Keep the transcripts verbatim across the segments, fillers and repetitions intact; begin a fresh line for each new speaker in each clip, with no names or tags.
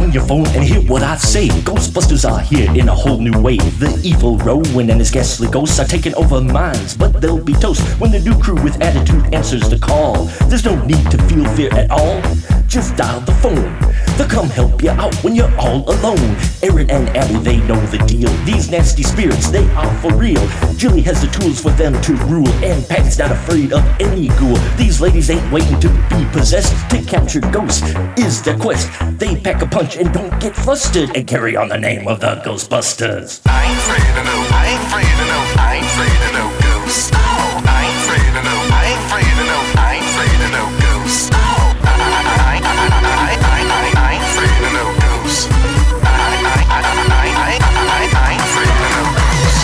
on your phone and hear what I say. Ghostbusters are here in a whole new way. The evil Rowan and his ghastly ghosts are taking over minds, but they'll be toast when the new crew with attitude answers the call. There's no need to feel fear at all. Just dial the phone. They'll come help you out when you're all alone. Aaron and Abby, they know the deal. These nasty spirits, they are for real. Julie has the tools for them to rule, and Patty's not afraid of any ghoul. These ladies ain't waiting to be possessed. To capture ghosts is their quest. They pack a punch and don't get flustered and carry on the name of the Ghostbusters.
I ain't afraid of no, I ain't afraid of no, I ain't afraid of no ghosts. Oh, I ain't afraid of no, I ain't afraid of no, I ain't afraid of no ghosts. Oh, I, I, I, I, I, I, I ain't afraid of no ghosts. I, I, I, I, I, I, I ain't afraid of no ghosts.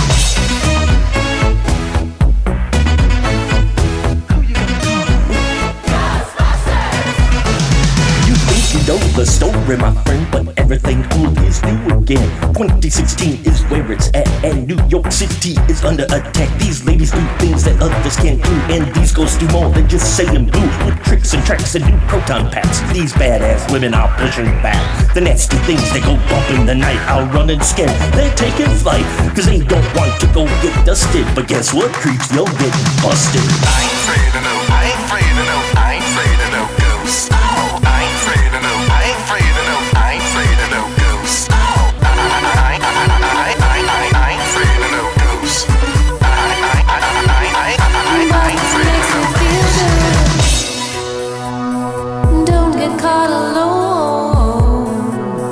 Who you gonna call? Ghostbusters! You think you know the story, my friend, but everything cool is new again. twenty sixteen is where it's at, and New York City is under attack. These ladies do things that others can't do, and these ghosts do more than just saying boo. With tricks and tracks and new proton packs, these badass women are pushing back. The nasty things they go bump in the night, I'll run and scared. They're taking flight, cause they don't want to go get dusted. But guess what, creeps, you'll get busted.
I ain't afraid of no, I ain't afraid of no, I ain't afraid of no ghosts. Oh, I ain't afraid of no, I ain't afraid of no, I ain't afraid of no ghosts. Oh, I, I, I, I, I, I, I ain't afraid of no ghosts. I, I, I, I, I, I ain't afraid of no ghosts.
Don't get caught alone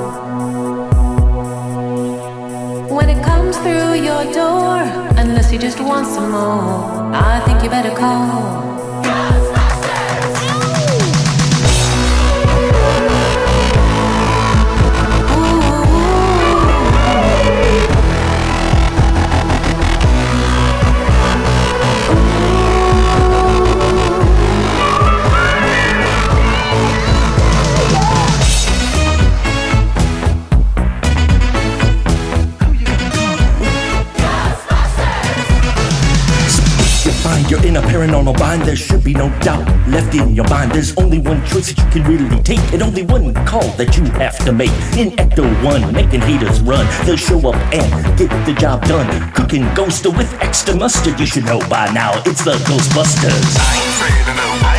when it comes through your door, unless you just want some more. I think you better call
you're in a paranormal bind, there should be no doubt left in your mind. There's only one choice that you can really take, and only one call that you have to make. In Ecto one, making haters run. They'll show up and get the job done. Cooking ghoster with extra mustard, you should know by now, it's the Ghostbusters.
I ain't afraid of no, I